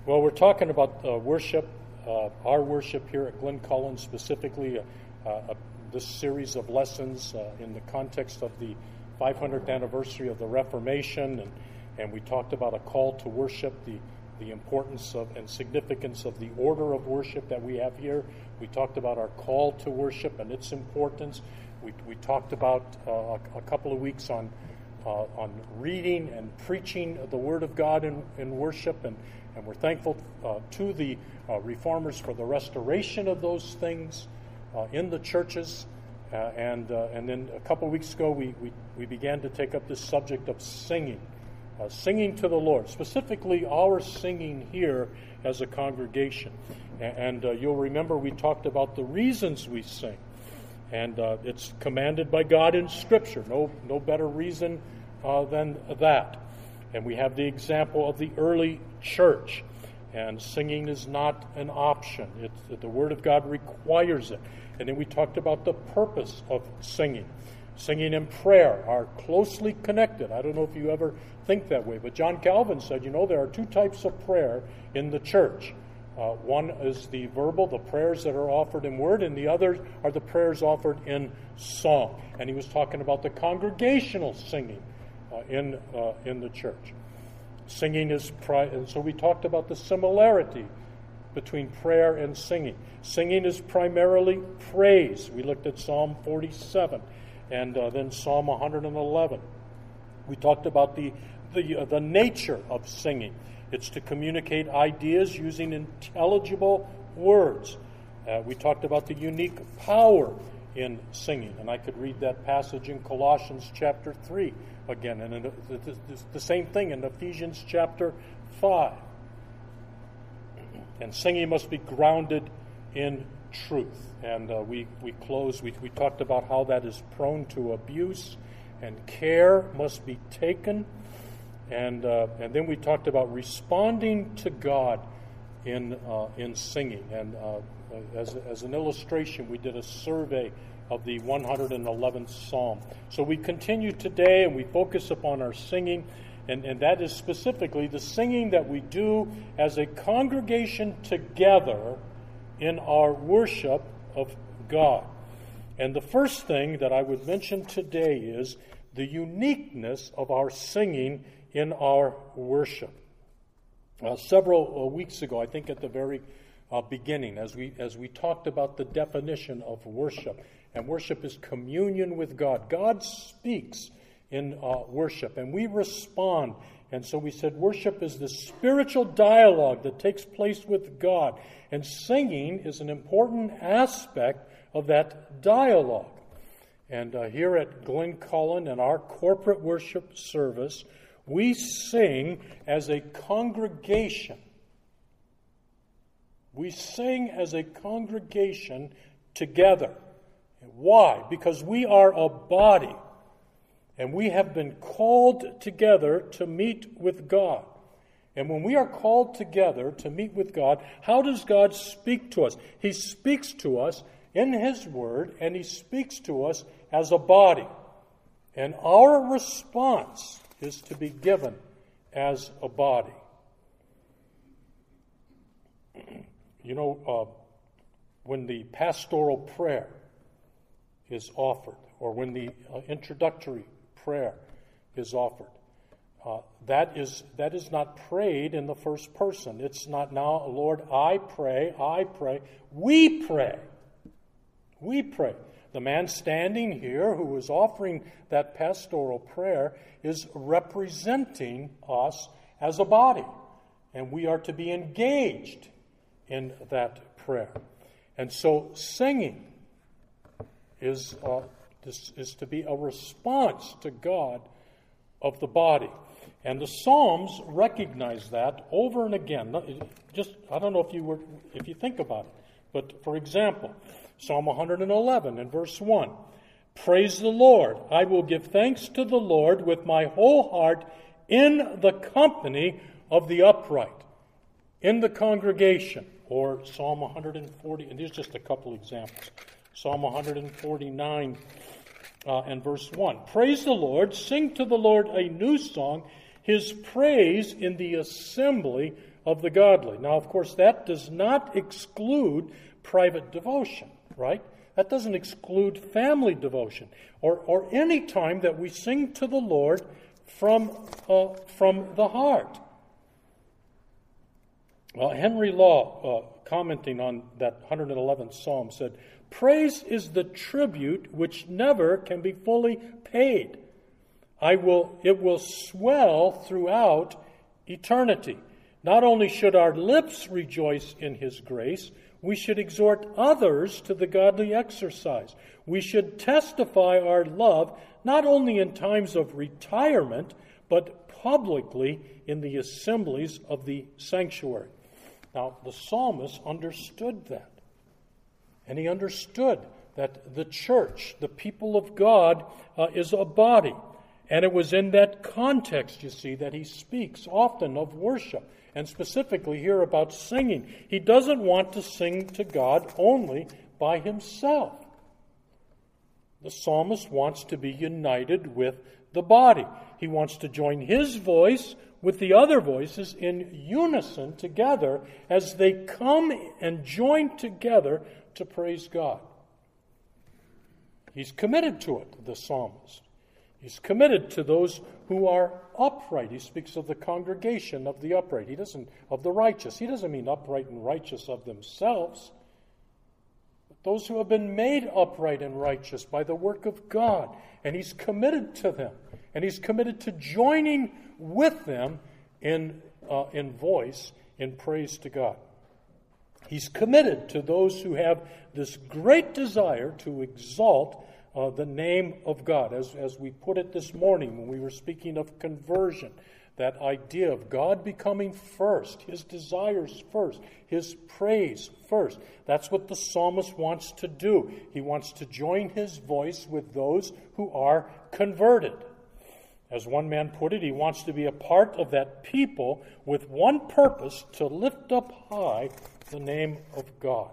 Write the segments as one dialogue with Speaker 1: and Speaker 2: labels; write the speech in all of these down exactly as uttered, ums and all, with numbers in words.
Speaker 1: Well, we're talking about uh, worship, uh, our worship here at Glen Cullen, specifically uh, uh, this series of lessons uh, in the context of the five hundredth anniversary of the Reformation, and, and we talked about a call to worship, the, the importance of and significance of the order of worship that we have here. We talked about our call to worship and its importance. We, we talked about uh, a, a couple of weeks on uh, on reading and preaching the Word of God in, in worship, and, and we're thankful uh, to the uh, reformers for the restoration of those things uh, in the churches. Uh, and uh, and then a couple of weeks ago, we, we, we began to take up this subject of singing, uh, singing to the Lord, specifically our singing here as a congregation. And, and uh, you'll remember we talked about the reasons we sing. And uh, it's commanded by God in Scripture. No, no better reason uh, than that. And we have the example of the early church. And singing is not an option. It's, the Word of God requires it. And then we talked about the purpose of singing. Singing and prayer are closely connected. I don't know if you ever think that way, but John Calvin said, you know, there are two types of prayer in the church. Uh, one is the verbal, the prayers that are offered in word, and the other are the prayers offered in song. And he was talking about the congregational singing uh, in uh, in the church. Singing is, pri- and so we talked about the similarity between prayer and singing. Singing is primarily praise. We looked at Psalm forty-seven, and uh, then Psalm one hundred eleven. We talked about the the uh, the nature of singing. It's to communicate ideas using intelligible words. Uh, we talked about the unique power in singing, and I could read that passage in Colossians chapter three again, and in, the same thing in Ephesians chapter five. And singing must be grounded in truth. And uh, we, we closed, we, we talked about how that is prone to abuse, and care must be taken. And uh, and then we talked about responding to God in uh, in singing. And uh, as, as an illustration, we did a survey of the one hundred eleventh Psalm. So we continue today, and we focus upon our singing. And, and that is specifically the singing that we do as a congregation together in our worship of God. And the first thing that I would mention today is the uniqueness of our singing in our worship. Uh, several uh, weeks ago, I think at the very uh, beginning, as we as we talked about the definition of worship, and worship is communion with God. God speaks in uh, worship, and we respond. And so we said worship is the spiritual dialogue that takes place with God, and singing is an important aspect of that dialogue. And uh, here at Glen Cullen, in our corporate worship service, we sing as a congregation. We sing as a congregation together. Why? Because we are a body. And we have been called together to meet with God. And when we are called together to meet with God, how does God speak to us? He speaks to us in His Word, and He speaks to us as a body. And our response is to be given as a body. You know, uh, when the pastoral prayer is offered, or when the uh, introductory prayer is offered, uh, that is that is not prayed in the first person. It's not, now, Lord, I pray, I pray. We pray. We pray. The man standing here who is offering that pastoral prayer is representing us as a body, and we are to be engaged in that prayer. And so singing is uh, this is to be a response to God of the body. And the Psalms recognize that over and again. Just, I don't know if you were, if you think about it, but for example, Psalm one hundred eleven in verse one, praise the Lord. I will give thanks to the Lord with my whole heart in the company of the upright, in the congregation. Or Psalm one hundred forty, and here's just a couple examples. Psalm one hundred forty-nine uh, and verse one. Praise the Lord, sing to the Lord a new song, his praise in the assembly of the godly. Now, of course, that does not exclude private devotion, right? That doesn't exclude family devotion or, or any time that we sing to the Lord from, uh, from the heart. Uh, Henry Law, uh, commenting on that one hundred eleventh Psalm, said, "Praise is the tribute which never can be fully paid. I will, it will swell throughout eternity. Not only should our lips rejoice in his grace, we should exhort others to the godly exercise. We should testify our love not only in times of retirement, but publicly in the assemblies of the sanctuary." Now, the psalmist understood that. And he understood that the church, the people of God, uh, is a body. And it was in that context, you see, that he speaks often of worship, and specifically here about singing. He doesn't want to sing to God only by himself. The psalmist wants to be united with the body. He wants to join his voice with the other voices in unison together as they come and join together to praise God. He's committed to it, the psalmist. He's committed to those who are upright. He speaks of the congregation of the upright. He doesn't, of the righteous. He doesn't mean upright and righteous of themselves. But those who have been made upright and righteous by the work of God. And he's committed to them. And he's committed to joining with them in, uh, in voice, in praise to God. He's committed to those who have this great desire to exalt Uh, the name of God. As, as we put it this morning when we were speaking of conversion, that idea of God becoming first, his desires first, his praise first. That's what the psalmist wants to do. He wants to join his voice with those who are converted. As one man put it, he wants to be a part of that people with one purpose, to lift up high the name of God.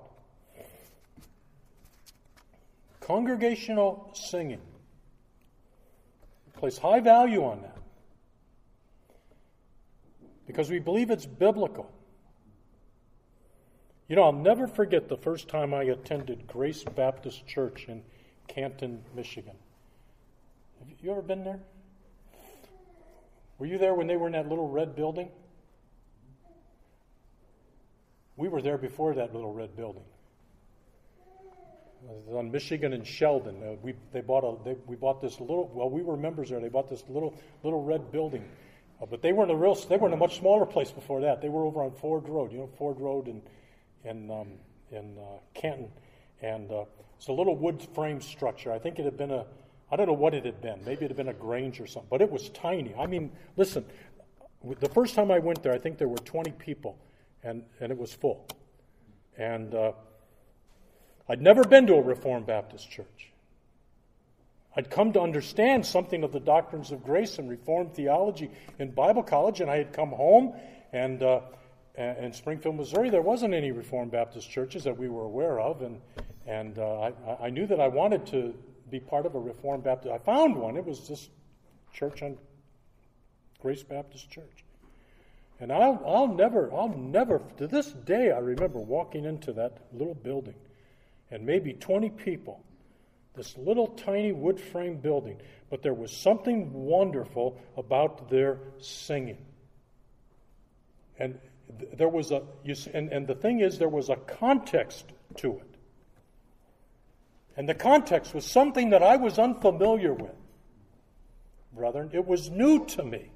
Speaker 1: Congregational singing. We place high value on that because we believe it's biblical. You know, I'll never forget the first time I attended Grace Baptist Church in Canton, Michigan. Have you ever been there? Were you there when they were in that little red building? We were there before that little red building. On Michigan and Sheldon, uh, we they bought a they, we bought this little. Well, we were members there. They bought this little little red building, uh, but they weren't a real. They were in a much smaller place before that. They were over on Ford Road. You know, Ford Road in in um, in uh, Canton, and uh, it's a little wood frame structure. I think it had been a. I don't know what it had been. Maybe it had been a Grange or something, but it was tiny. I mean, listen, the first time I went there, I think there were twenty people, and and it was full, and. Uh, I'd never been to a Reformed Baptist church. I'd come to understand something of the doctrines of grace and Reformed theology in Bible college, and I had come home, and uh, in Springfield, Missouri, there wasn't any Reformed Baptist churches that we were aware of, and and uh, I, I knew that I wanted to be part of a Reformed Baptist. I found one. It was this church on Grace Baptist Church. And I'll, I'll never, I'll never, to this day, I remember walking into that little building. And maybe twenty people, this little tiny wood frame building, but there was something wonderful about their singing. And th- there was a, you see, and, and the thing is, there was a context to it. And the context was something that I was unfamiliar with, brethren. It was new to me.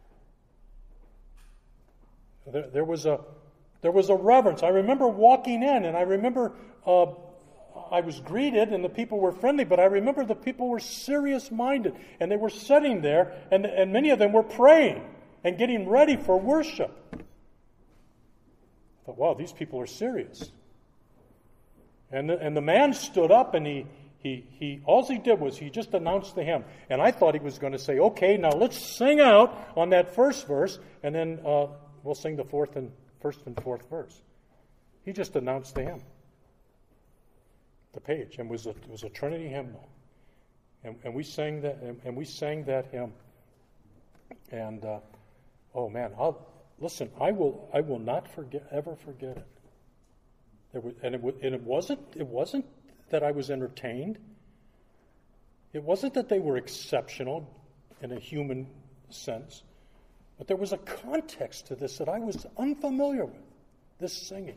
Speaker 1: There, there was a, there was a reverence. I remember walking in, and I remember. Uh, I was greeted and the people were friendly, but I remember the people were serious-minded and they were sitting there and, and many of them were praying and getting ready for worship. I thought, wow, these people are serious. And the, and the man stood up and he, he, he, all he did was he just announced the hymn. And I thought he was going to say, okay, now let's sing out on that first verse and then uh, we'll sing the fourth and first and fourth verse. He just announced the hymn. The page, and was a, it was a Trinity hymnal, and, and we sang that, and, and we sang that hymn, and uh, Oh man, I'll, listen, I will I will not forget ever forget it. There was, and, it and it wasn't it wasn't that I was entertained. It wasn't that they were exceptional in a human sense, but there was a context to this that I was unfamiliar with, this singing.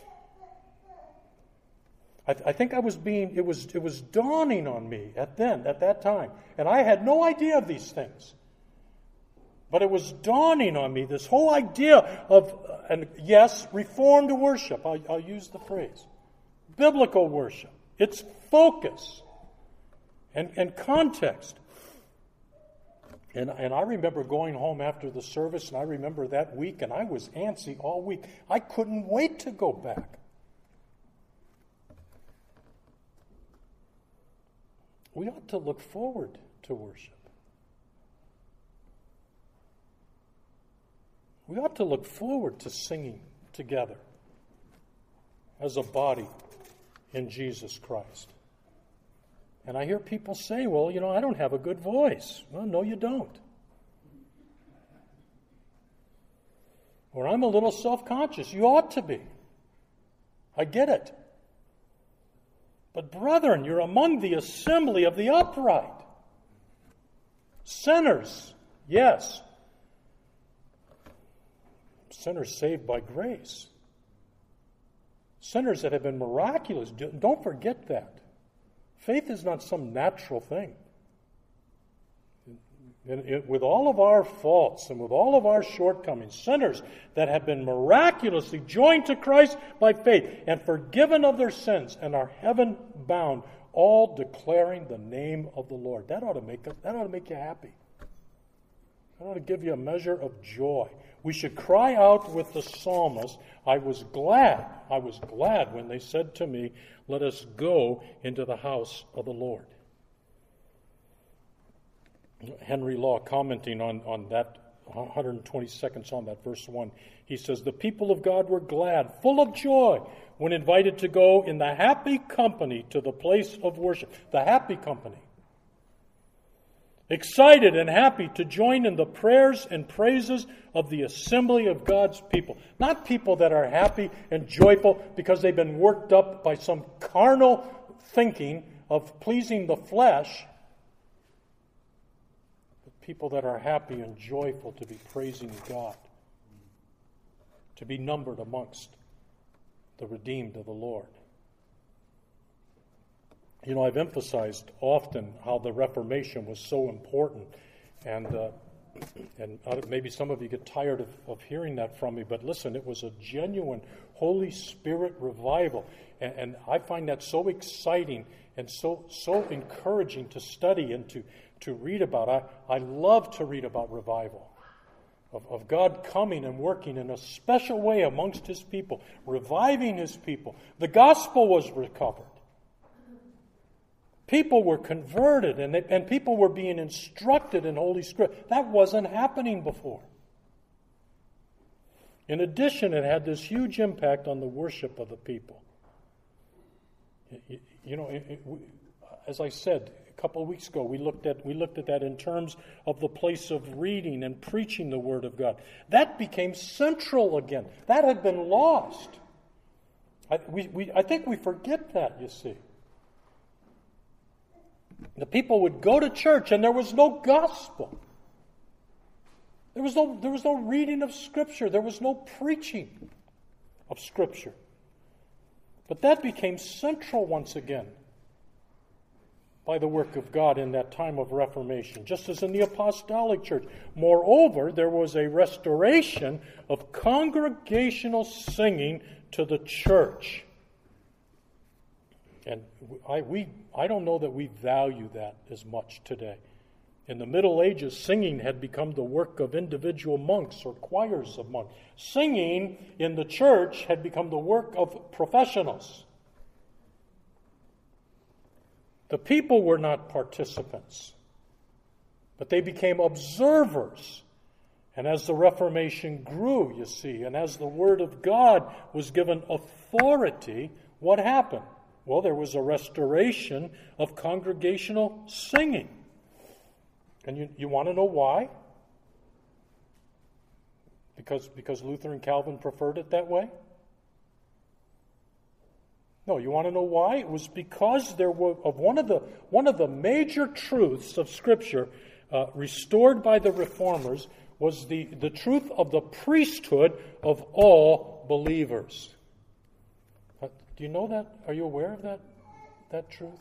Speaker 1: I, th- I think I was being, it was it was dawning on me at then, at that time. And I had no idea of these things. But it was dawning on me, this whole idea of, and yes, reformed worship, I'll, I'll use the phrase, biblical worship, its focus and, and context. And, and I remember going home after the service, and I remember that week, and I was antsy all week. I couldn't wait to go back. We ought to look forward to worship. We ought to look forward to singing together as a body in Jesus Christ. And I hear people say, well, you know, I don't have a good voice. Well, no, you don't. Or I'm a little self-conscious. You ought to be. I get it. But brethren, you're among the assembly of the upright. Sinners, yes. Sinners saved by grace. Sinners that have been miraculous. Don't forget that. Faith is not some natural thing. And it, with all of our faults and with all of our shortcomings, sinners that have been miraculously joined to Christ by faith and forgiven of their sins and are heaven-bound, all declaring the name of the Lord. That ought to make us, that ought to make you happy. That ought to give you a measure of joy. We should cry out with the psalmist, I was glad, I was glad when they said to me, let us go into the house of the Lord. Henry Law, commenting on, on that one hundred twenty-second Psalm, that verse one, he says, the people of God were glad, full of joy, when invited to go in the happy company to the place of worship. The happy company. Excited and happy to join in the prayers and praises of the assembly of God's people. Not people that are happy and joyful because they've been worked up by some carnal thinking of pleasing the flesh. People that are happy and joyful to be praising God, to be numbered amongst the redeemed of the Lord. You know, I've emphasized often how the Reformation was so important, and uh, and maybe some of you get tired of, of hearing that from me, but listen, it was a genuine Holy Spirit revival, and, and I find that so exciting and so so encouraging to study and to to read about. I, I love to read about revival, of, of God coming and working in a special way amongst His people, reviving His people. The gospel was recovered. People were converted, and, they, and people were being instructed in Holy Scripture. That wasn't happening before. In addition, it had this huge impact on the worship of the people. You, you know, it, it, as I said a couple of weeks ago, we looked at we looked at that in terms of the place of reading and preaching the Word of God. That became central again. That had been lost. I, we, we, I think we forget that, you see. The people would go to church and there was no gospel. There was no, there was no reading of Scripture. There was no preaching of Scripture. But that became central once again by the work of God in that time of Reformation, just as in the Apostolic Church. Moreover, there was a restoration of congregational singing to the church. And I, we, I don't know that we value that as much today. In the Middle Ages, singing had become the work of individual monks or choirs of monks. Singing in the church had become the work of professionals. The people were not participants, but they became observers. And as the Reformation grew, you see, and as the Word of God was given authority, what happened? Well, there was a restoration of congregational singing. And you, you want to know why? Because, because Luther and Calvin preferred it that way? No, you want to know why? It was because there were of one of the one of the major truths of Scripture uh, restored by the Reformers was the, the truth of the priesthood of all believers. Uh, do you know that? Are you aware of that that truth?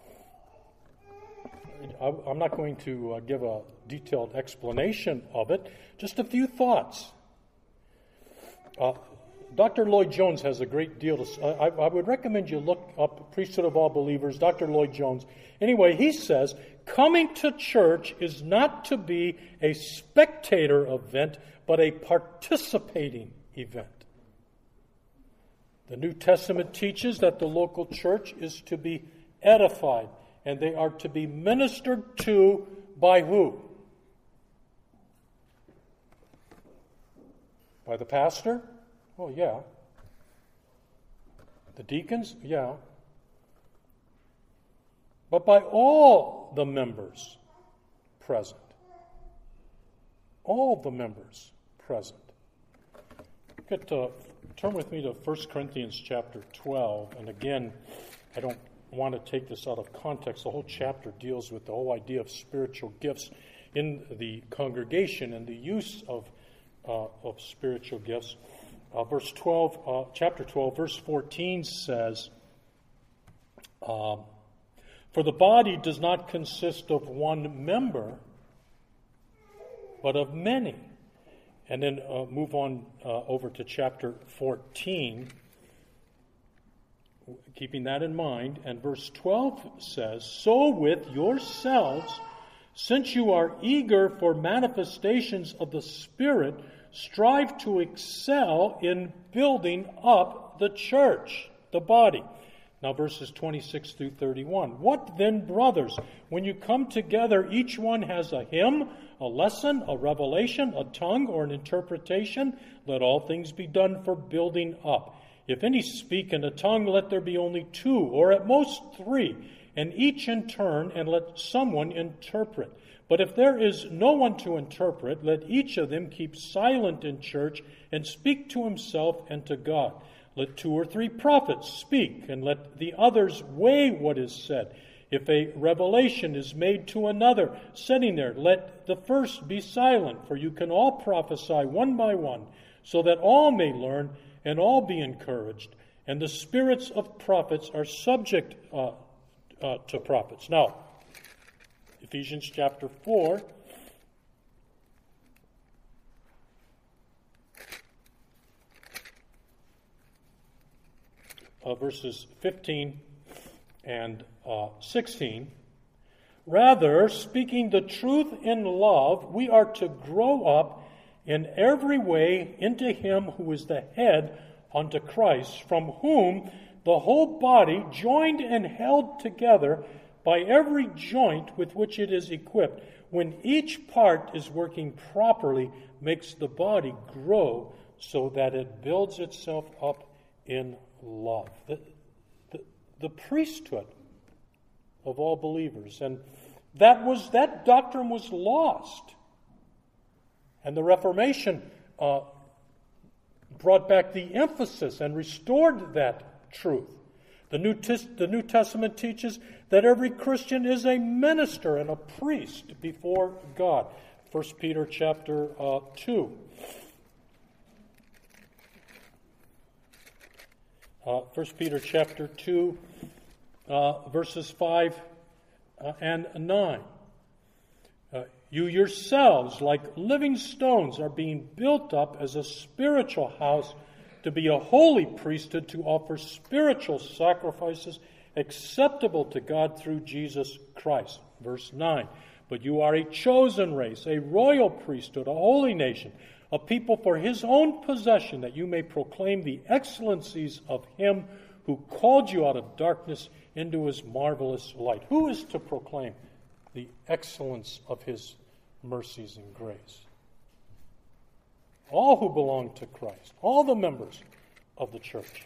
Speaker 1: I, I'm not going to uh, give a detailed explanation of it. Just a few thoughts. Uh, Doctor Lloyd Jones has a great deal to uh, I, I would recommend you look up Priesthood of All Believers, Doctor Lloyd Jones. Anyway, he says, coming to church is not to be a spectator event, but a participating event. The New Testament teaches that the local church is to be edified, and they are to be ministered to by who? By the pastor? Oh, yeah. The deacons? Yeah. But by all the members present. All the members present. Get, uh, turn with me to First Corinthians chapter twelve. And again, I don't want to take this out of context. The whole chapter deals with the whole idea of spiritual gifts in the congregation and the use of, uh, of spiritual gifts. Uh, verse twelve, uh, chapter twelve, verse fourteen says, um, "For the body does not consist of one member, but of many." And then uh, move on uh, over to chapter fourteen, keeping that in mind. And verse twelve says, "So with yourselves, since you are eager for manifestations of the Spirit, strive to excel in building up the church," the body. Now verses twenty-six through thirty-one. "What then, brothers, when you come together, each one has a hymn, a lesson, a revelation, a tongue, or an interpretation. Let all things be done for building up. If any speak in a tongue, let there be only two, or at most three, and each in turn, and let someone interpret. But if there is no one to interpret, let each of them keep silent in church and speak to himself and to God. Let two or three prophets speak, and let the others weigh what is said. If a revelation is made to another, sitting there, let the first be silent, for you can all prophesy one by one, so that all may learn and all be encouraged. And the spirits of prophets are subject uh, uh, to prophets." Now, Ephesians chapter four. Uh, verses fifteen and uh, sixteen. "Rather, speaking the truth in love, we are to grow up in every way into Him who is the head, unto Christ, from whom the whole body, joined and held together by every joint with which it is equipped, when each part is working properly, makes the body grow so that it builds itself up in love." The, the, the priesthood of all believers. And that was that doctrine was lost. And the Reformation uh, brought back the emphasis and restored that truth. The New, Tes- the New Testament teaches that every Christian is a minister and a priest before God. First Peter chapter uh, two. Uh, First Peter chapter two, uh, verses five uh, and nine. Uh, "You yourselves, like living stones, are being built up as a spiritual house, to be a holy priesthood, to offer spiritual sacrifices acceptable to God through Jesus Christ." Verse nine. "But you are a chosen race, a royal priesthood, a holy nation, a people for His own possession, that you may proclaim the excellencies of Him who called you out of darkness into His marvelous light." Who is to proclaim the excellence of His mercies and grace? All who belong to Christ, all the members of the church.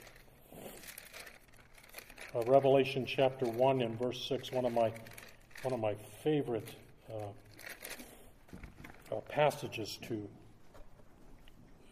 Speaker 1: Uh, Revelation chapter one and verse six, one of my one of my favorite uh, uh, passages to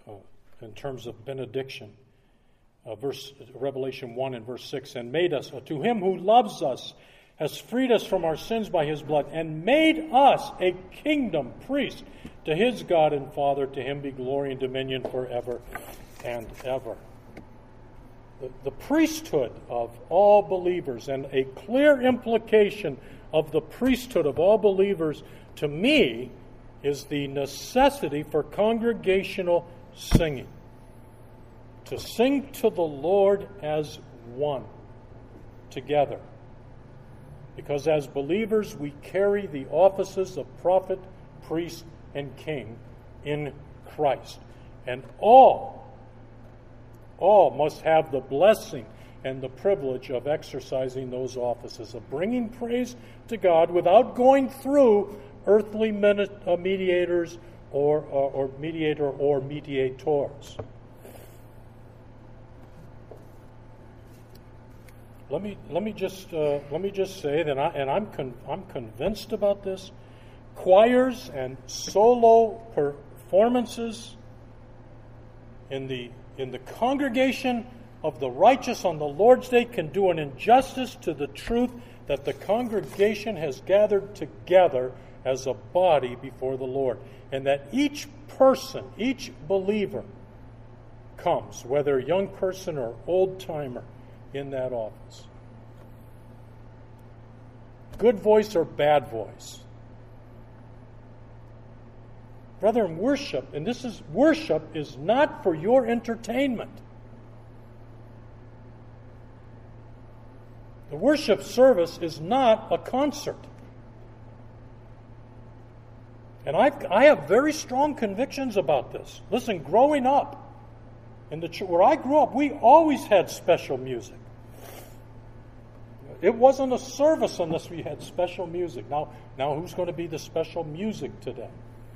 Speaker 1: in terms of benediction. Uh, verse Revelation one and verse six, and made us, uh, to him who loves us, has freed us from our sins by his blood, and made us a kingdom, priest, to his God and Father. To him be glory and dominion forever and ever. The, the priesthood of all believers, and a clear implication of the priesthood of all believers, to me, is the necessity for congregational singing. To sing to the Lord as one, together. Because as believers, we carry the offices of prophet, priest, and king in Christ. And all, all must have the blessing and the privilege of exercising those offices, of bringing praise to God without going through earthly mediators or, or, or mediator or mediators. Let me let me just uh, let me just say that, I, and I'm con- I'm convinced about this. Choirs and solo performances in the in the congregation of the righteous on the Lord's Day can do an injustice to the truth that the congregation has gathered together as a body before the Lord, and that each person, each believer, comes, whether a young person or old timer, in that office. Good voice or bad voice. Brethren, worship, and this is worship, is not for your entertainment. The worship service is not a concert. And I I have very strong convictions about this. Listen, growing up, in the ch- where I grew up, we always had special music. It wasn't a service unless we had special music. Now, now who's going to be the special music today?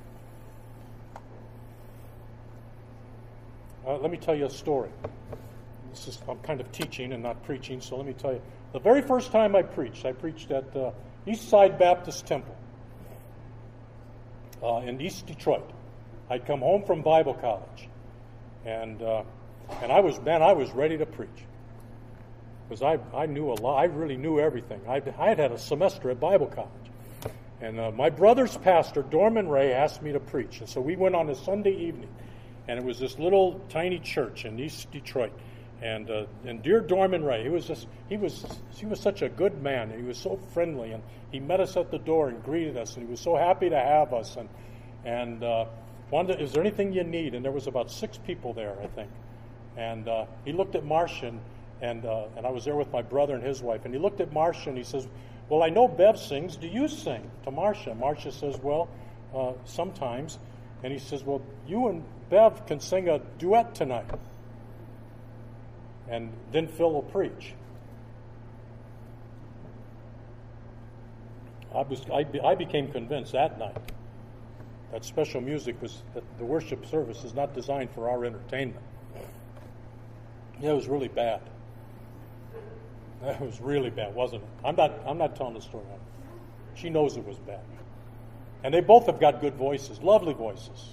Speaker 1: Uh, let me tell you a story. This is, I'm kind of teaching and not preaching, so let me tell you. The very first time I preached, I preached at uh, Eastside Baptist Temple uh, in East Detroit. I'd come home from Bible college, and uh, and I was, man, I was ready to preach. Because I, I knew a lot. I really knew everything. I had had a semester at Bible college. And uh, my brother's pastor, Dorman Ray, asked me to preach. And so we went on a Sunday evening. And it was this little tiny church in East Detroit. And uh, and dear Dorman Ray, he was just he was he was such a good man. He was so friendly, and he met us at the door and greeted us, and he was so happy to have us. And and uh, wanted, is there anything you need? And there was about six people there, I think. And uh, he looked at Marcia, and and, uh, and I was there with my brother and his wife. And he looked at Marcia and he says, "Well, I know Bev sings. Do you sing?" To Marcia. Marcia says, "Well, uh, sometimes." And he says, "Well, you and Bev can sing a duet tonight, and then Phil will preach." I was I, I became convinced that night that special music was that the worship service is not designed for our entertainment. Yeah, it was really bad. That was really bad, wasn't it? I'm not I'm not telling the story. She knows it was bad. And they both have got good voices, lovely voices.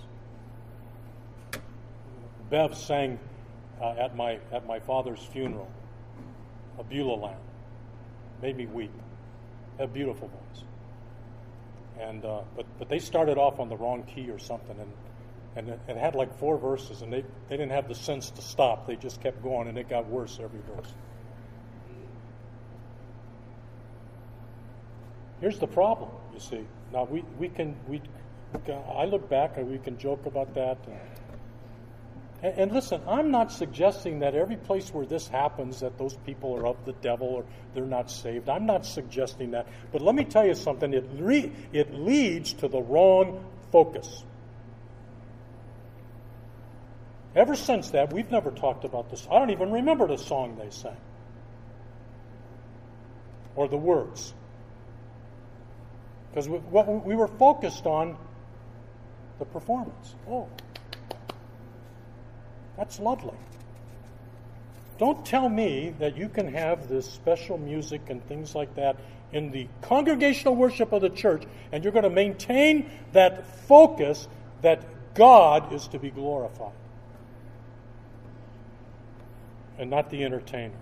Speaker 1: Bev sang uh, at my at my father's funeral, a Beulah Lamb. Made me weep. A beautiful voice. And uh, but but they started off on the wrong key or something, and and it, it had like four verses, and they, they didn't have the sense to stop. They just kept going, and it got worse every verse. Here's the problem, you see. Now we, we can we, we can, I look back and we can joke about that. And, and, and listen, I'm not suggesting that every place where this happens that those people are of the devil or they're not saved. I'm not suggesting that. But let me tell you something. It re, it leads to the wrong focus. Ever since that, we've never talked about this. I don't even remember the song they sang or the words. Because we, we were focused on the performance. Oh, that's lovely. Don't tell me that you can have this special music and things like that in the congregational worship of the church, and you're going to maintain that focus that God is to be glorified. and not the entertainer.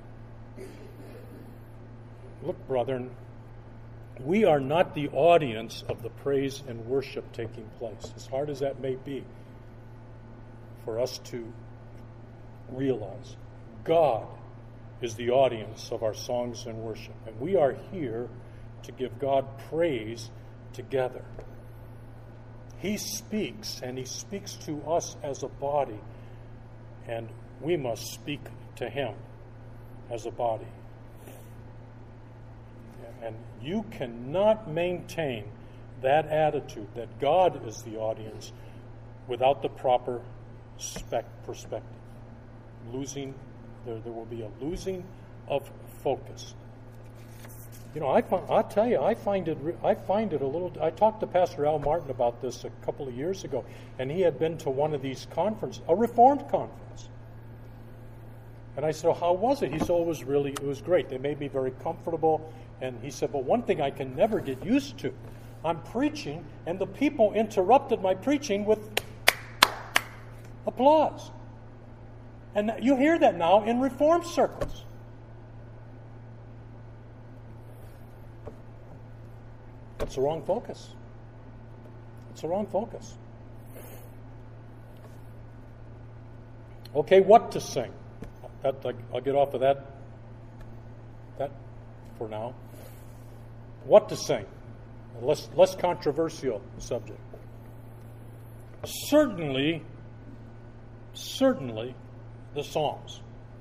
Speaker 1: Look, brethren, we are not the audience of the praise and worship taking place, as hard as that may be for us to realize. God is the audience of our songs and worship, and we are here to give God praise together. He speaks, and he speaks to us as a body, and we must speak to him as a body. And you cannot maintain that attitude that God is the audience without the proper spec- perspective. Losing, there, there will be a losing of focus. You know, I find, I'll tell you, I find it. I find it a little. I talked to Pastor Al Martin about this a couple of years ago, and he had been to one of these conferences, a Reformed conference. And I said, well, "How was it?" He said, "Oh, it was really, it was great. They made me very comfortable." And he said, "But one thing I can never get used to, I'm preaching, and the people interrupted my preaching with applause." And you hear that now in Reformed circles. That's the wrong focus. It's the wrong focus. Okay, what to sing? That, I'll get off of that, that for now. What to sing? A less, less controversial subject. Certainly, certainly, the Psalms.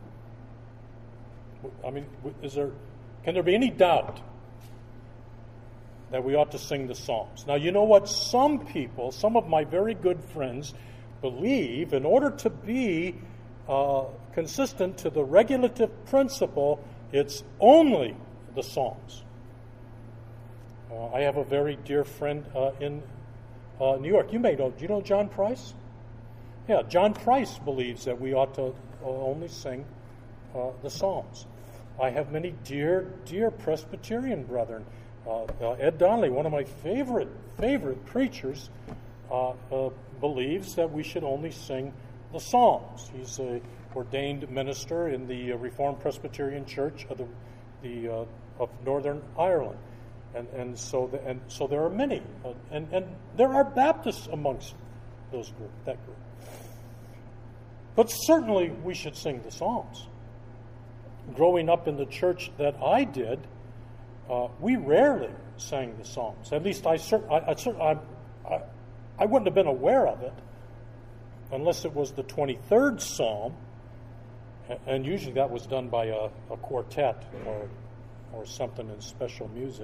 Speaker 1: I mean, is there? Can there be any doubt that we ought to sing the Psalms? Now, you know what? Some people, some of my very good friends, believe in order to be uh, consistent to the regulative principle, it's only the Psalms. Uh, I have a very dear friend uh, in uh, New York. You may know. Do you know John Price? Yeah, John Price believes that we ought to uh, only sing uh, the Psalms. I have many dear, dear Presbyterian brethren. Uh, uh, Ed Donnelly, one of my favorite, favorite preachers, uh, uh, believes that we should only sing the Psalms. He's an ordained minister in the uh, Reformed Presbyterian Church of the, the uh, of Northern Ireland. And and so the, and so there are many, uh, and and there are Baptists amongst those group that group. But certainly we should sing the Psalms. Growing up in the church that I did, uh, we rarely sang the Psalms. At least I cert- I, I, I I wouldn't have been aware of it unless it was the twenty-third Psalm, and usually that was done by a, a quartet or or something in special music.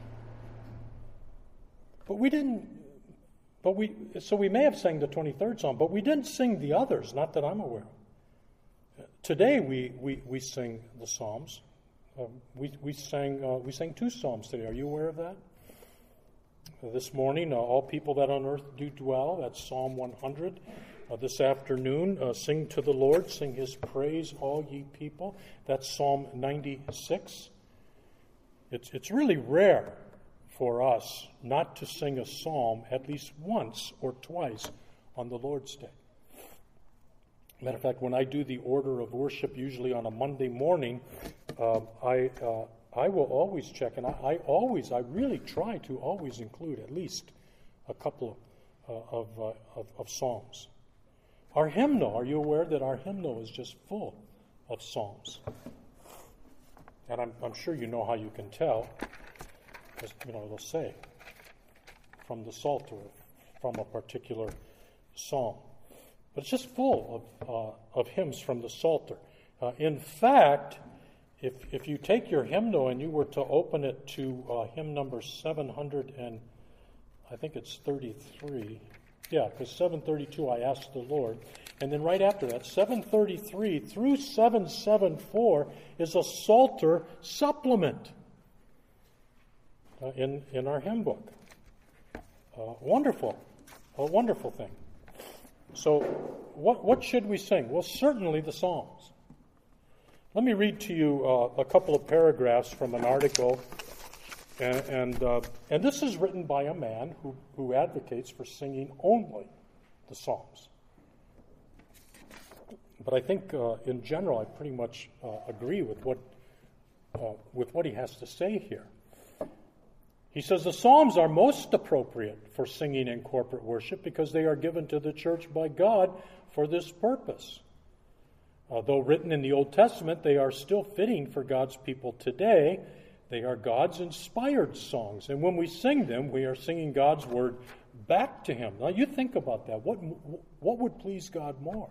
Speaker 1: But we didn't, but we, so we may have sang the twenty-third Psalm, but we didn't sing the others, not that I'm aware of. Today we, we, we sing the Psalms. Uh, we, we sang uh, we sang two Psalms today. Are you aware of that? Uh, this morning, uh, all people that on earth do dwell, that's Psalm one hundred. Uh, this afternoon, uh, sing to the Lord, sing his praise, all ye people. That's Psalm ninety-six. It's, it's really rare for us not to sing a psalm at least once or twice on the Lord's Day. Matter of fact, when I do the order of worship, usually on a Monday morning, uh, I uh, I will always check, and I, I always, I really try to always include at least a couple of uh, of, uh, of of psalms. Our hymnal, are you aware that our hymnal is just full of psalms? And I'm, I'm sure you know how you can tell, because, you know, it'll say from the Psalter, from a particular psalm. But it's just full of uh, of hymns from the Psalter. Uh, in fact, if if you take your hymnal and you were to open it to uh, hymn number seven hundred and I think it's thirty-three. Yeah, because seven thirty-two I asked the Lord. And then right after that, seven thirty-three through seven seventy-four is a Psalter supplement uh, in, in our hymn book. Uh, wonderful. A wonderful thing. So what what should we sing? Well, certainly the Psalms. Let me read to you uh, a couple of paragraphs from an article. And and, uh, and this is written by a man who, who advocates for singing only the Psalms. but I think uh, in general I pretty much uh, agree with what uh, with what he has to say here. He says the Psalms are most appropriate for singing in corporate worship because they are given to the church by God for this purpose. Although written in the Old Testament, they are still fitting for God's people today. They are God's inspired songs. And when we sing them, we are singing God's word back to him. Now you think about that. What, what would please God more?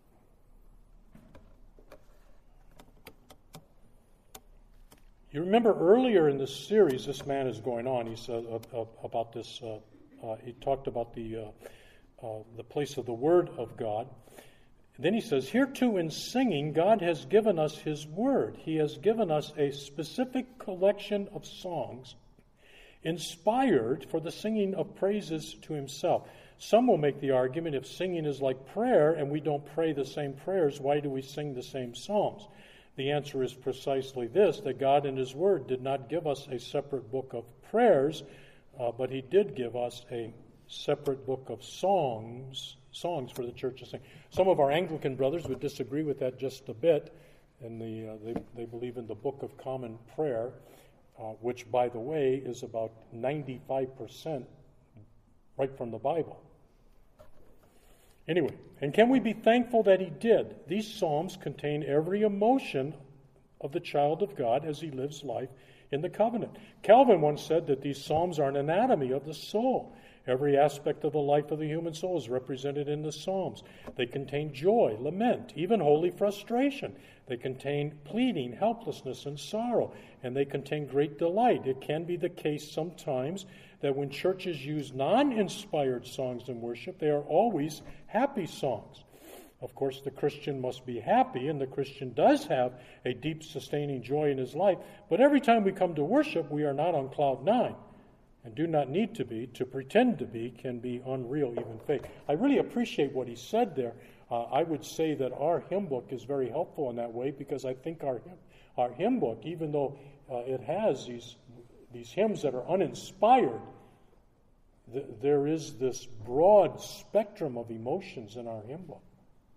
Speaker 1: You remember earlier in this series, this man is going on. He said uh, uh, about this. Uh, uh, he talked about the uh, uh, the place of the Word of God. And then he says, "Here too, in singing, God has given us His Word. He has given us a specific collection of songs, inspired for the singing of praises to Himself." Some will make the argument: if singing is like prayer, and we don't pray the same prayers, why do we sing the same psalms? The answer is precisely this, that God in His Word did not give us a separate book of prayers, uh, but He did give us a separate book of songs, songs for the church to sing. Some of our Anglican brothers would disagree with that just a bit, and the, uh, they, they believe in the Book of Common Prayer, uh, which, by the way, is about ninety-five percent right from the Bible. Anyway, and can we be thankful that He did? These psalms contain every emotion of the child of God as he lives life in the covenant. Calvin once said that these psalms are an anatomy of the soul. Every aspect of the life of the human soul is represented in the psalms. They contain joy, lament, even holy frustration. They contain pleading, helplessness, and sorrow, and they contain great delight. It can be the case sometimes that when churches use non-inspired songs in worship, they are always happy songs. Of course, the Christian must be happy, and the Christian does have a deep, sustaining joy in his life. But every time we come to worship, we are not on cloud nine, and do not need to be. To pretend to be can be unreal, even fake. I really appreciate what he said there. Uh, I would say that our hymn book is very helpful in that way, because I think our our hymn book, even though uh, it has these these hymns that are uninspired, th- there is this broad spectrum of emotions in our hymn book.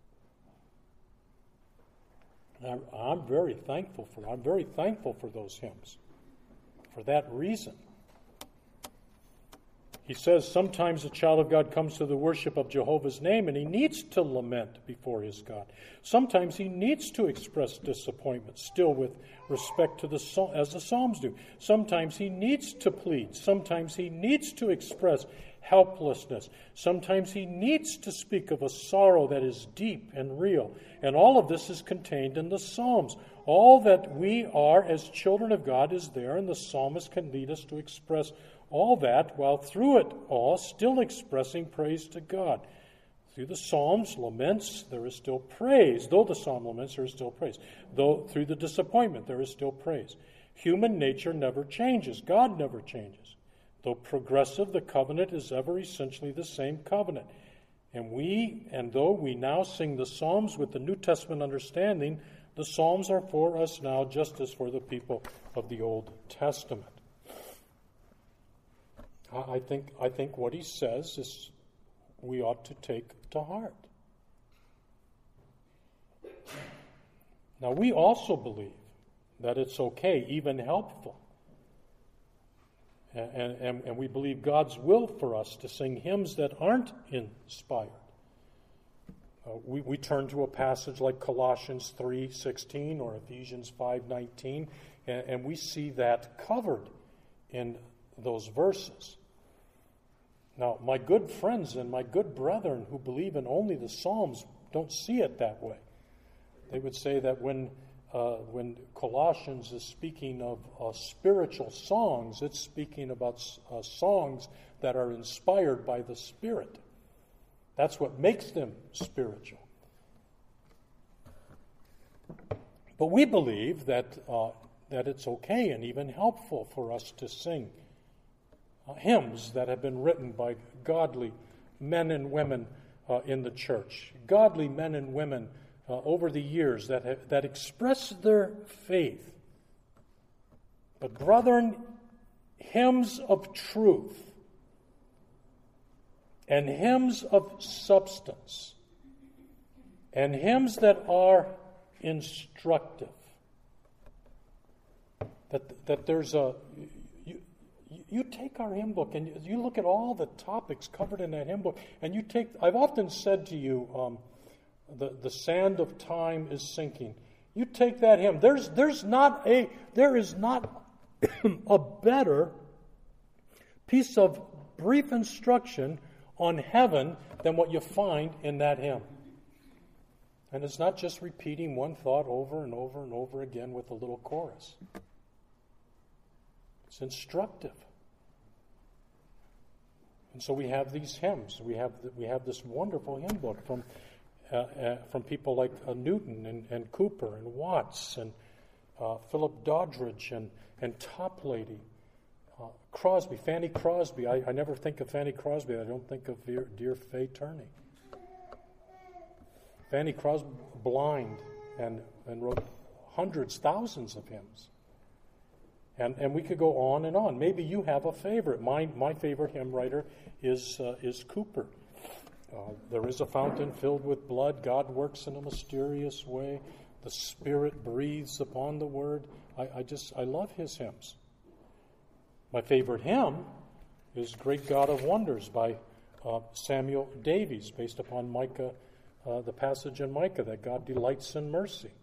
Speaker 1: And I'm, I'm very thankful for I'm very thankful for those hymns, for that reason. He says sometimes a child of God comes to the worship of Jehovah's name and he needs to lament before his God. Sometimes he needs to express disappointment, still with respect to the as the Psalms do. Sometimes he needs to plead. Sometimes he needs to express helplessness. Sometimes he needs to speak of a sorrow that is deep and real. And all of this is contained in the Psalms. All that we are as children of God is there, and the psalmist can lead us to express all that, while through it all still expressing praise to God. Through the Psalms, laments, there is still praise. Though the Psalm laments, there is still praise. Though through the disappointment, there is still praise. Human nature never changes. God never changes. Though progressive, the covenant is ever essentially the same covenant. And we, and though we now sing the Psalms with the New Testament understanding, the Psalms are for us now just as for the people of the Old Testament. I think I think what he says is we ought to take to heart. Now, we also believe that it's okay, even helpful, and, and, and we believe God's will for us to sing hymns that aren't inspired. Uh, we, we turn to a passage like Colossians three sixteen or Ephesians five nineteen, and, and we see that covered in those verses. Now, my good friends and my good brethren who believe in only the Psalms don't see it that way. They would say that when uh, when Colossians is speaking of uh, spiritual songs, it's speaking about uh, songs that are inspired by the Spirit. That's what makes them spiritual. But we believe that uh, that it's okay and even helpful for us to sing Uh, hymns that have been written by godly men and women uh, in the church, godly men and women uh, over the years that have, that express their faith. But brethren, hymns of truth and hymns of substance and hymns that are instructive. That, that there's a... You, you take our hymn book and you look at all the topics covered in that hymn book, and you take... I've often said to you, um, the, the sand of time is sinking. You take that hymn. There's, there's not a... There is not a better piece of brief instruction on heaven than what you find in that hymn. And it's not just repeating one thought over and over and over again with a little chorus. It's instructive. And so we have these hymns. We have we have this wonderful hymn book from uh, uh, from people like uh, Newton and, and Cooper and Watts and uh, Philip Doddridge and, and Toplady. Uh, Crosby, Fanny Crosby. I, I never think of Fanny Crosby. I don't think of dear, dear Faye Turney. Fanny Crosby, blind, and, and wrote hundreds, thousands of hymns. And and we could go on and on. Maybe you have a favorite. My my favorite hymn writer is uh, is Cooper. Uh, there is a fountain filled with blood. God works in a mysterious way. The Spirit breathes upon the Word. I, I just I love his hymns. My favorite hymn is "Great God of Wonders" by uh, Samuel Davies, based upon Micah, uh, the passage in Micah that God delights in mercy.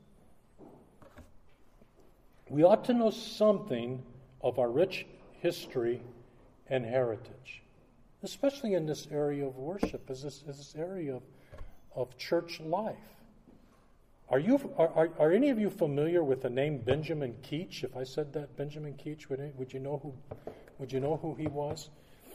Speaker 1: We ought to know something of our rich history and heritage, especially in this area of worship, as this, as this area of, of church life. Are you are, are, are any of you familiar with the name Benjamin Keach? If I said that, Benjamin Keach, would, would you know who would you know who he was?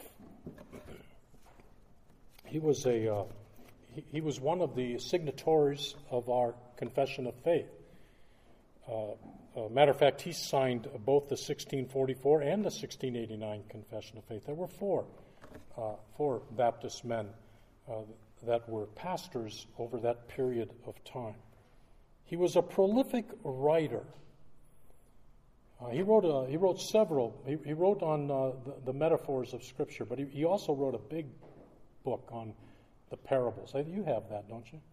Speaker 1: He was a uh, he, he was one of the signatories of our Confession of Faith. Uh, Uh, matter of fact, he signed both the sixteen forty-four and the sixteen eighty-nine Confession of Faith. There were four, uh, four Baptist men uh, that were pastors over that period of time. He was a prolific writer. Uh, he wrote a, he wrote several. He, he wrote on uh, the, the metaphors of Scripture, but he, he also wrote a big book on the parables. You have that, don't you?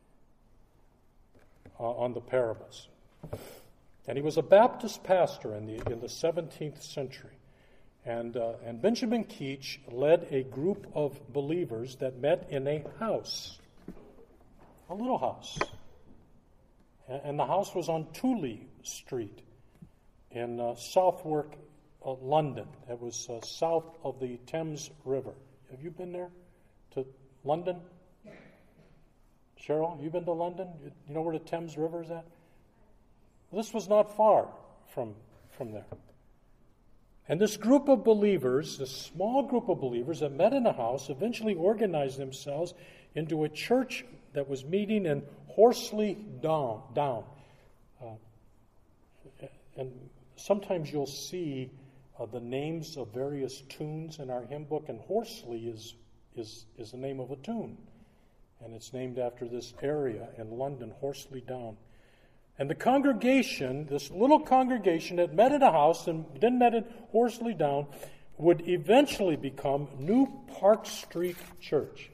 Speaker 1: Uh, on the parables. And he was a Baptist pastor in the in the seventeenth century. And uh, and Benjamin Keach led a group of believers that met in a house, a little house. And, and the house was on Tooley Street in uh, Southwark, uh, London. It was uh, south of the Thames River. Have you been there to London? Cheryl, have you been to London? You know where the Thames River is at? This was not far from, from there. And this group of believers, this small group of believers that met in a house, eventually organized themselves into a church that was meeting in Horsley Down. down. Uh, and sometimes you'll see uh, the names of various tunes in our hymn book, and Horsley is, is, is the name of a tune. And it's named after this area in London, Horsley Down. And the congregation, this little congregation that met in a house and then met in Horsley Down, would eventually become New Park Street Church.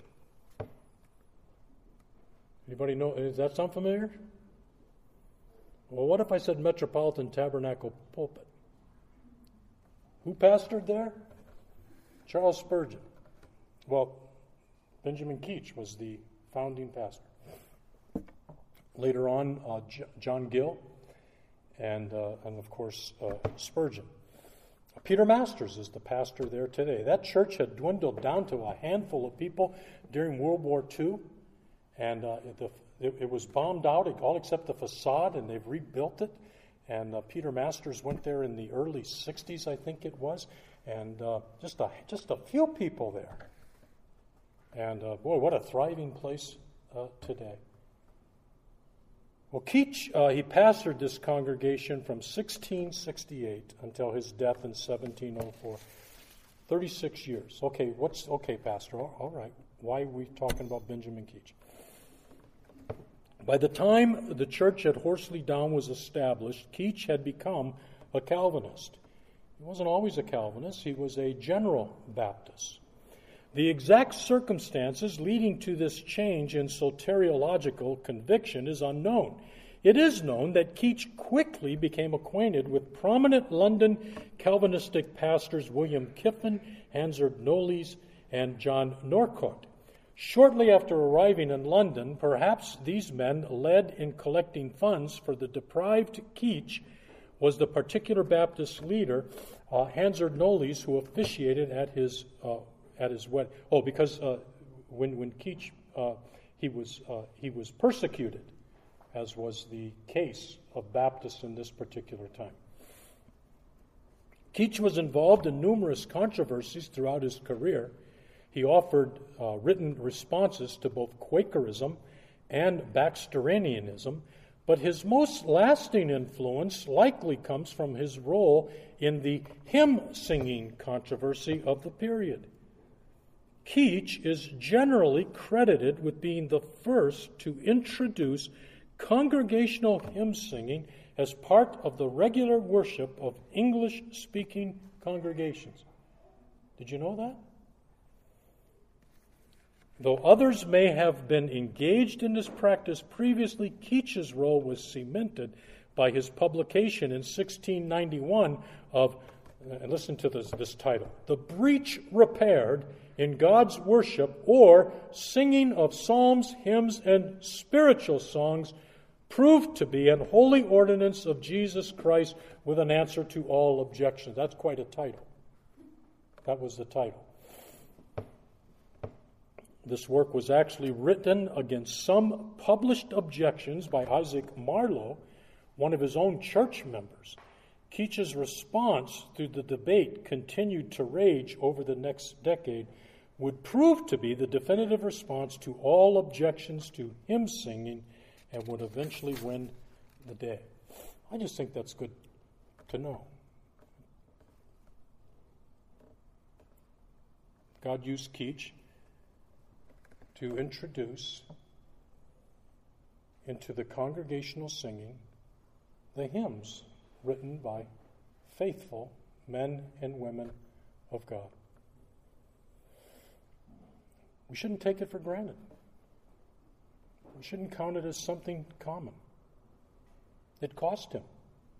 Speaker 1: Anybody know? Does that sound familiar? Well, what if I said Metropolitan Tabernacle Pulpit? Who pastored there? Charles Spurgeon. Well, Benjamin Keach was the founding pastor. Later on, uh, J- John Gill, and uh, and of course uh, Spurgeon. Peter Masters is the pastor there today. That church had dwindled down to a handful of people during World War Two, and uh, the, it, it was bombed out, all except the facade, and they've rebuilt it. And uh, Peter Masters went there in the early sixties, I think it was, and uh, just a just a few people there. And uh, boy, what a thriving place uh, today. Well, Keach, uh, he pastored this congregation from sixteen sixty-eight until his death in seventeen oh four. thirty-six years. Okay, what's okay, Pastor? All right. Why are we talking about Benjamin Keach? By the time the church at Horsley Down was established, Keach had become a Calvinist. He wasn't always a Calvinist. He was a general Baptist. The exact circumstances leading to this change in soteriological conviction is unknown. It is known that Keach quickly became acquainted with prominent London Calvinistic pastors William Kiffin, Hansard Knollys, and John Norcott. Shortly after arriving in London, perhaps these men led in collecting funds for the deprived Keach was the particular Baptist leader, uh, Hansard Knollys, who officiated at his uh, at his wedding. Oh, because uh, when when Keach uh, he was uh, he was persecuted, as was the case of Baptists in this particular time. Keach was involved in numerous controversies throughout his career. He offered uh, written responses to both Quakerism and Baxterianism, but his most lasting influence likely comes from his role in the hymn-singing controversy of the period. Keach is generally credited with being the first to introduce congregational hymn singing as part of the regular worship of English-speaking congregations. Did you know that? Though others may have been engaged in this practice previously, Keach's role was cemented by his publication in sixteen ninety-one of, and listen to this, this title, The Breach Repaired in God's Worship, or Singing of Psalms, Hymns, and Spiritual Songs, proved to be an holy ordinance of Jesus Christ with an answer to all objections. That's quite a title. That was the title. This work was actually written against some published objections by Isaac Marlowe, one of his own church members. Keach's response through the debate continued to rage over the next decade would prove to be the definitive response to all objections to hymn singing and would eventually win the day. I just think that's good to know. God used Keach to introduce into the congregational singing the hymns written by faithful men and women of God. We shouldn't take it for granted. We shouldn't count it as something common. It cost him.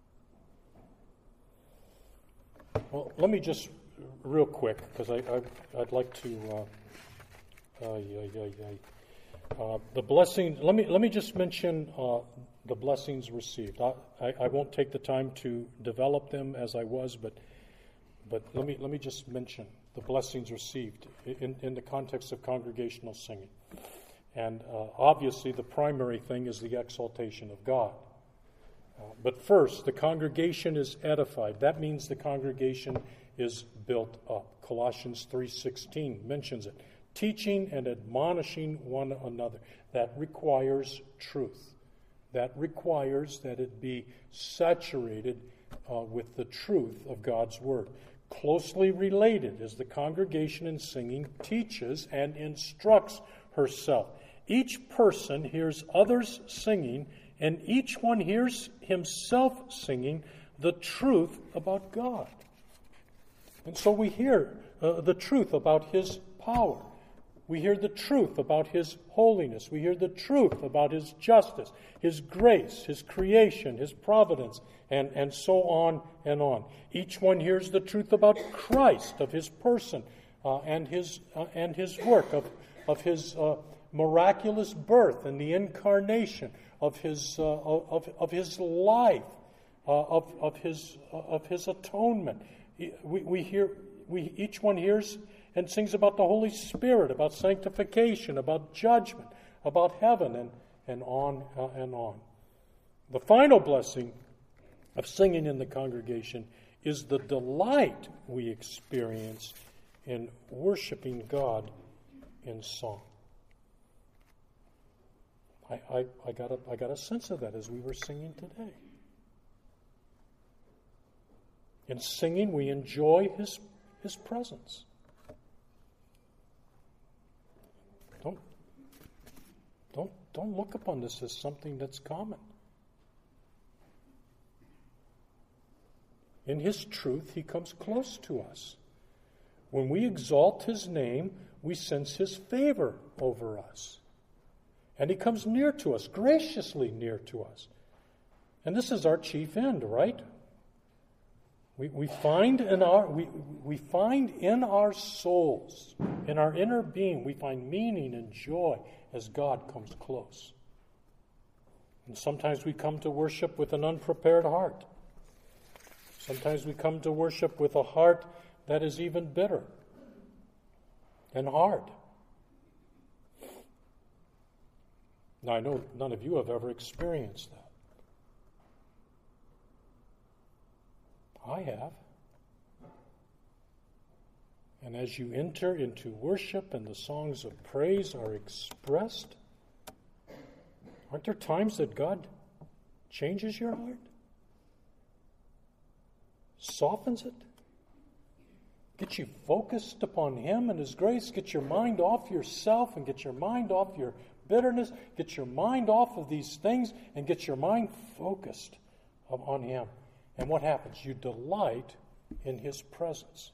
Speaker 1: Well, let me just, real quick, because I, I, I'd like to... Uh, Uh, yeah, yeah, yeah. Uh, the blessing. Let me let me just mention uh, the blessings received. I, I, I won't take the time to develop them as I was, but but let me let me just mention the blessings received in, in the context of congregational singing. And uh, obviously, the primary thing is the exaltation of God. Uh, but first, the congregation is edified. That means the congregation is built up. Colossians three sixteen mentions it. Teaching and admonishing one another. That requires truth. That requires that it be saturated uh, with the truth of God's Word. Closely related is the congregation in singing teaches and instructs herself. Each person hears others singing, and each one hears himself singing the truth about God. And so we hear uh, the truth about His power. We hear the truth about His holiness. We hear the truth about His justice, His grace, His creation, His providence, and, and so on and on. Each one hears the truth about Christ, of His person, uh, and His uh, and His work, of, of His uh, miraculous birth and the incarnation, of His uh, of, of His life, uh, of of His uh, of His atonement. We we hear we each one hears and sings about the Holy Spirit, about sanctification, about judgment, about heaven, and, and on uh, and on. The final blessing of singing in the congregation is the delight we experience in worshiping God in song. I, I, I, got a, I got a sense of that as we were singing today. In singing, we enjoy His, His presence. Don't, don't, don't look upon this as something that's common. In His truth, He comes close to us. When we exalt His name, we sense His favor over us. And He comes near to us, graciously near to us. And this is our chief end, right? We, we find in our we, we find in our souls, in our inner being, we find meaning and joy as God comes close. And sometimes we come to worship with an unprepared heart. Sometimes we come to worship with a heart that is even bitter and hard. Now, I know none of you have ever experienced that. I have. And as you enter into worship and the songs of praise are expressed, aren't there times that God changes your heart? Softens it? Get you focused upon Him and His grace? Get your mind off yourself and get your mind off your bitterness? Get your mind off of these things and get your mind focused on Him. And what happens? You delight in His presence.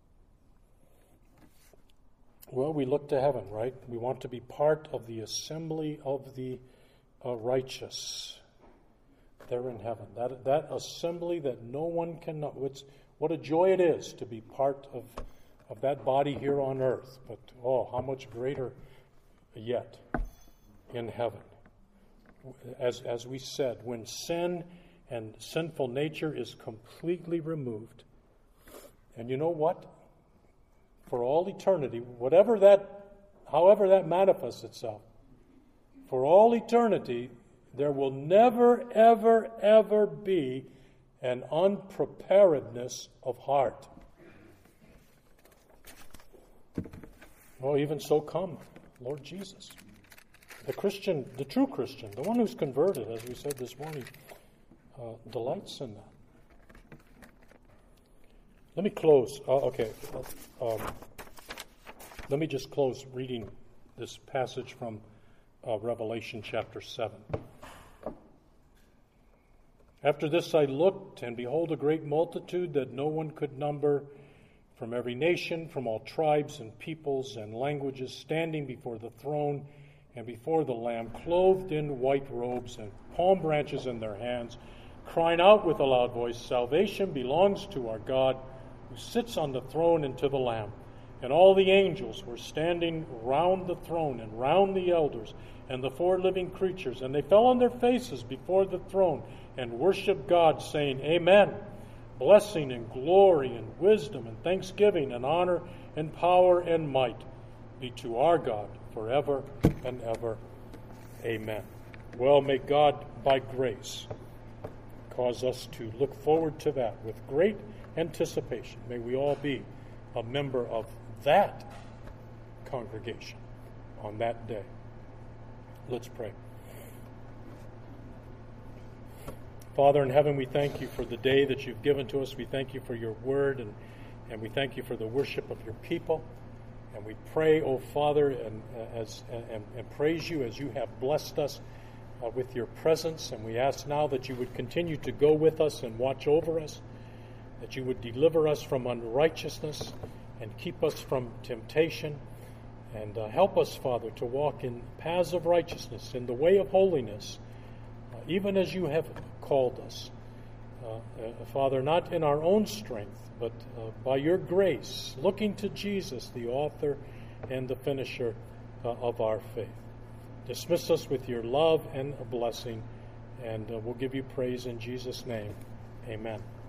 Speaker 1: Well, we look to heaven, right? We want to be part of the assembly of the uh, righteous there in heaven. That that assembly that no one can know. It's, what a joy it is to be part of, of that body here on earth. But, oh, how much greater yet in heaven. As, as we said, when sin and sinful nature is completely removed. And you know what? For all eternity, whatever that, however that manifests itself, for all eternity, there will never, ever, ever be an unpreparedness of heart. Well, even so come, Lord Jesus. The Christian, the true Christian, the one who's converted, as we said this morning, Uh, delights in that. Let me close. Uh, okay. Um, let me just close reading this passage from uh, Revelation chapter seven. After this I looked, and behold, a great multitude that no one could number, from every nation, from all tribes and peoples and languages, standing before the throne and before the Lamb, clothed in white robes and palm branches in their hands, crying out with a loud voice, "Salvation belongs to our God, who sits on the throne, and to the Lamb." And all the angels were standing round the throne and round the elders and the four living creatures, and they fell on their faces before the throne and worshiped God, saying, "Amen. Blessing and glory and wisdom and thanksgiving and honor and power and might be to our God forever and ever. Amen." Well, may God, by grace, cause us to look forward to that with great anticipation. May we all be a member of that congregation on that day. Let's pray. Father in heaven, we thank you for the day that you've given to us. We thank you for your word, and, and we thank you for the worship of your people. And we pray, oh Father, and, as, and, and praise you as you have blessed us Uh, with your presence, and we ask now that you would continue to go with us and watch over us, that you would deliver us from unrighteousness and keep us from temptation, and uh, help us, Father, to walk in paths of righteousness, in the way of holiness, uh, even as you have called us. Uh, uh, Father, not in our own strength, but uh, by your grace, looking to Jesus, the author and the finisher uh, of our faith. Dismiss us with your love and a blessing, and uh, we'll give you praise in Jesus' name. Amen.